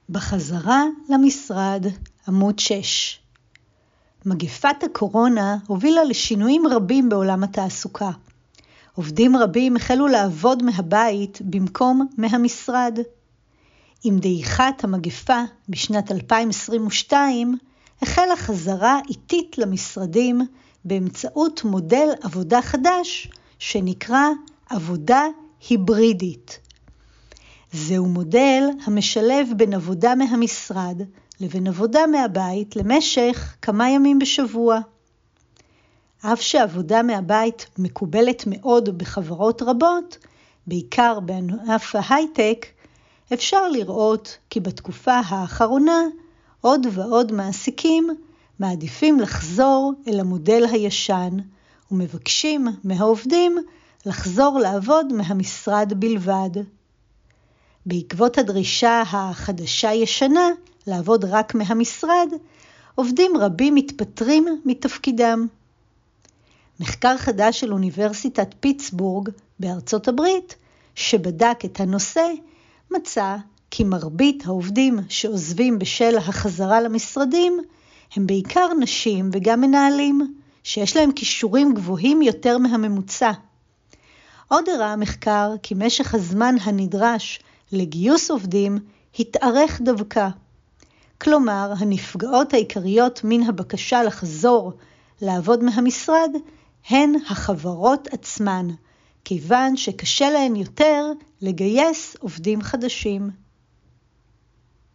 בחזרה למשרד, עמוד 6. מגפת הקורונה הובילה לשינויים רבים בעולם התעסוקה. עובדים רבים החלו לעבוד מהבית במקום מהמשרד. עם דעיכת המגפה בשנת 2022 החלה חזרה איטית למשרדים באמצעות מודל עבודה חדש שנקרא עבודה היברידית. זהו מודל המשלב בין עבודה מהמשרד לבין עבודה מהבית למשך כמה ימים בשבוע. אף שעבודה מהבית מקובלת מאוד בחברות רבות, בעיקר בענף ההייטק, אפשר לראות כי בתקופה האחרונה עוד ועוד מעסיקים מעדיפים לחזור אל המודל הישן ומבקשים מהעובדים לחזור לעבוד מהמשרד בלבד. בעקבות הדרישה החדשה-ישנה לעבוד רק מהמשרד, עובדים רבים מתפטרים מתפקידם. מחקר חדש של אוניברסיטת פיטסבורג בארצות הברית, שבדק את הנושא, מצא כי מרבית העובדים שעוזבים בשל החזרה למשרדים, הם בעיקר נשים וגם מנהלים, שיש להם כישורים גבוהים יותר מהממוצע. עוד הראה המחקר כי משך הזמן הנדרש לגיוס עובדים התארך דווקא. כלומר, הנפגעות העיקריות מן הבקשה לחזור לעבוד מהמשרד הן החברות עצמן, כיוון שקשה להן יותר לגייס עובדים חדשים.